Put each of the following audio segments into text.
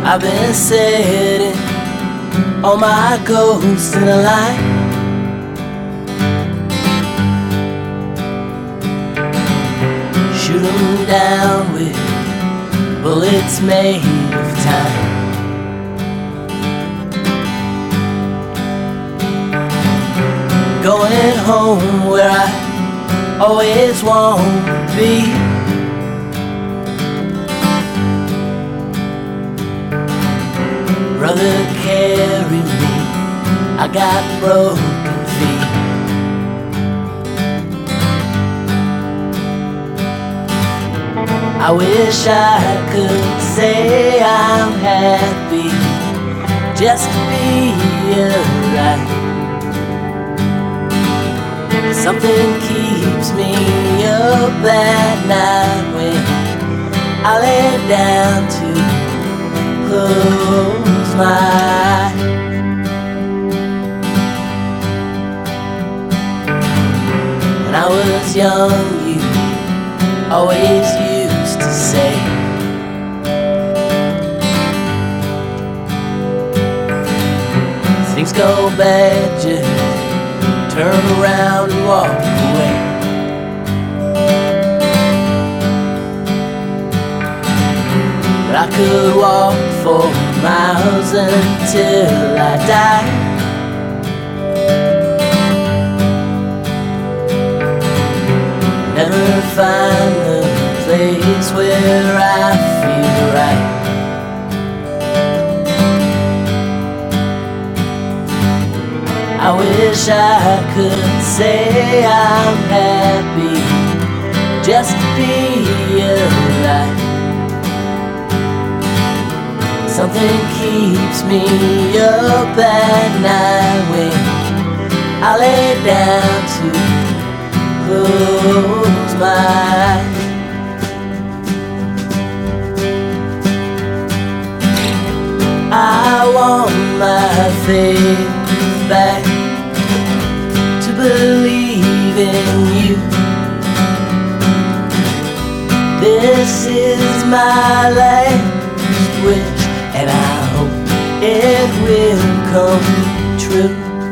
I've been setting all my ghosts in a line. Shoot 'em down with bullets made of time. Going home where I always want to be. Brother, carry me, I got broken feet. I wish I could say I'm happy just to be alive. Something keeps me up at night when I lay down to close my eyes. When I was young, you always used to say, things go bad, just turn around and walk away. But I could walk for miles until I die. Never find the place where I feel right. I wish I could say I'm happy just to be alive. Something keeps me up at night when I lay down to close my eyes. I want my faith back to believe in you. This is my last wish, and I hope it will come true.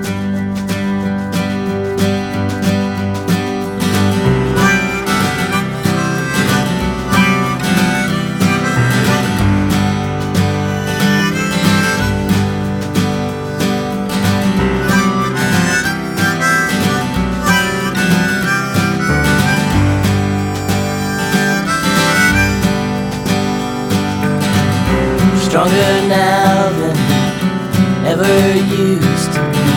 Stronger now than ever used to be.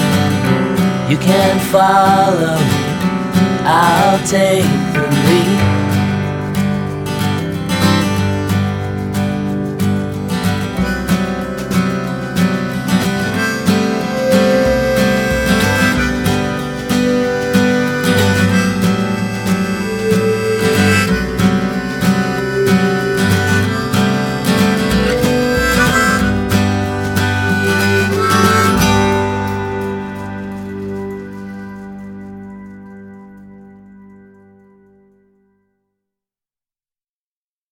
You can follow, I'll take the lead.